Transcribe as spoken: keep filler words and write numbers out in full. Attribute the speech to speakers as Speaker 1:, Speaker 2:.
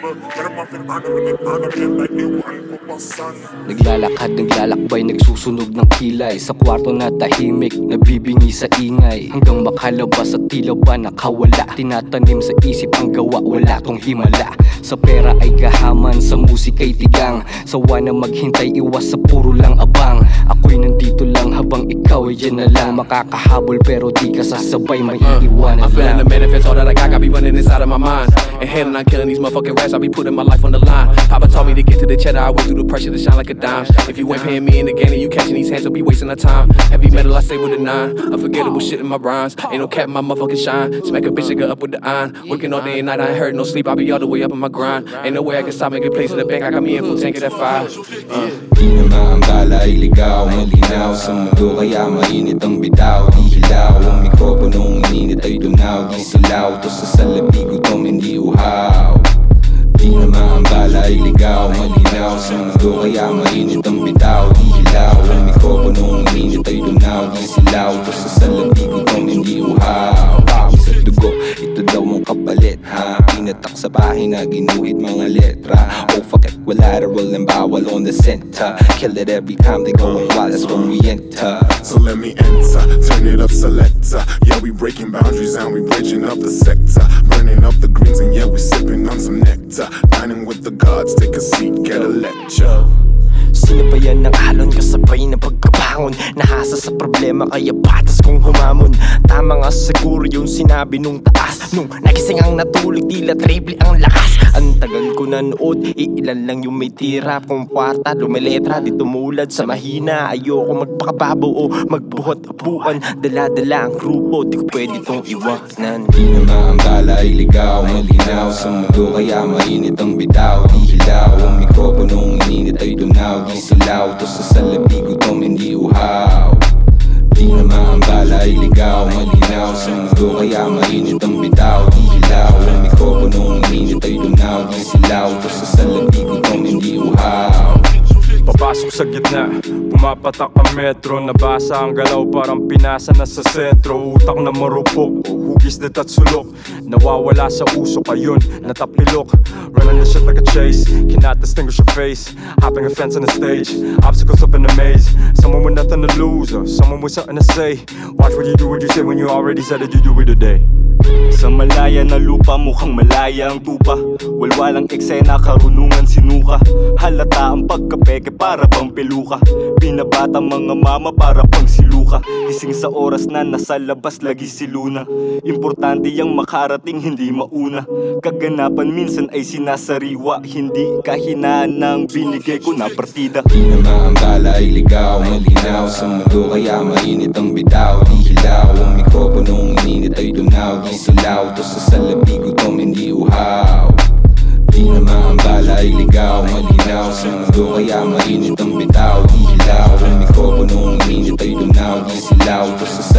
Speaker 1: Naglalakad, naglalakbay, nagsusunog ng kilay sa kwarto na tahimik, nabibingi sa ingay hanggang makalabas at tila ba nakawala. Tinatanim sa isip ang gawa, wala tong himala. Sa pera ay gahaman, sa musika'y tigang. Sawa na maghintay, iwas sa puro lang abang. Ako'y nandito lang habang ikaw ay dyan na lang. Makakahabol pero di ka sasabay, may iiwanan lang.
Speaker 2: I'm feeling the manifest, all that I got, got me running inside of my mind. And handling on killing these motherfucking rats, I be putting my life on the line. Papa told me to get to the cheddar, I went through the pressure to shine like a dime. If you ain't paying me in the game, then you catching these hands, you'll be wasting our time. Heavy metal, I stay with a nine. Unforgettable shit in my rhymes. Ain't no cap in my motherfucking shine. Smack a bitch, nigga up with the iron. Working all day and night, I ain't heard no sleep, I be all the way up on my grind. Ain't no way I can stop making plays in the bank, I got me in full tank of that fire. uh.
Speaker 3: Di na maambala ay ligaw, malinaw sa mundo kaya mainit ang bitaw. Di hilaw, ang mikroponong ininit ay dunaw. Di silaw, to sa salabi gutom hindi uhaw. Di na maambala ay ligaw, malinaw sa mundo kaya mainit ang bitaw. Di hilaw, ang mikroponong ininit ay dunaw. Di silaw, to sa salabi gutom hindi uhaw. Sa dugo, ito daw ang kapalit ha. Pinatak sa bahay na ginuhit mga letra. Oh fuck it, collateral and bawal on the center. Kill it every time they go and wild, that's when we enter.
Speaker 4: So let me enter, turn it up selector. Yeah, we breaking boundaries and we bridging up the sector. Burning up the greens and yeah, we sipping on some nectar. Dining with the gods, take a seat, get a lecture.
Speaker 5: Sinabayan ng alon, kasabay na pagkabangon. Nahasa sa problema kaya patas kong humamon. Tama nga siguro yung sinabi nung taas. Nung nagising ang natulog, tila triple ang lakas. Ang tagal ko nanood, iilan lang yung may tira. Kung kwarta, lumiletra, di tumulad sa mahina. Ayoko magpakababaw o magbuhat apuan. Dala-dala ang grupo, di ko pwede tong iwanan.
Speaker 3: Di na maambala ay ligaw, malinaw sa mundo kaya mainit ang bitaw. Di hilaw, ang mikroponong ininit ay dunaw. Di silaw, to sa salabi gutom hindi uhaw. Di na maambala ay ligaw, malinaw sa mundo kaya mainit ang bitaw. Di hilaw, ang mikroponong ininit ay dunaw. Di silaw, to sa salabi gutom hindi uhaw.
Speaker 6: Papasok sa gitna, pumapatak ang metro. Nabasa ang galaw, parang pinasa na sa sentro. Utak na marupok, hugis na tatsulok. Nawawala sa usok, ayun, natapilok. Running the shit like a chase, cannot distinguish your face. Hopping a fence on the stage, obstacles up in the maze. Someone with nothing to lose, or someone with something to say. Watch what you do, what you say when you already said that you do it today.
Speaker 7: Sa malaya na lupa, mukhang malaya ang tupa. Walwalang eksena, karunungan sinuka. Halata ang pagkapeke, para bang peluka. Binabata mga mama, para pang siluka. Gising sa oras na nasa labas, lagi si Luna. Importante yang makarating, hindi mauna. Kaganapan minsan ay sinasariwa. Hindi kahinaan ng binigay ko na partida.
Speaker 3: Di na maambala ay ligaw, malinaw sa mundo kaya mainit ang bitaw. Di hilaw, ang mikroponong ininit ay dunaw. Di silaw, to sa salabi gutom hindi uhaw. Di na maambala ay ligaw, malinaw sa mundo kaya mainit ang bitaw. Di hilaw, ang mikroponong ininit ay dunaw. Di silaw, to sa salabi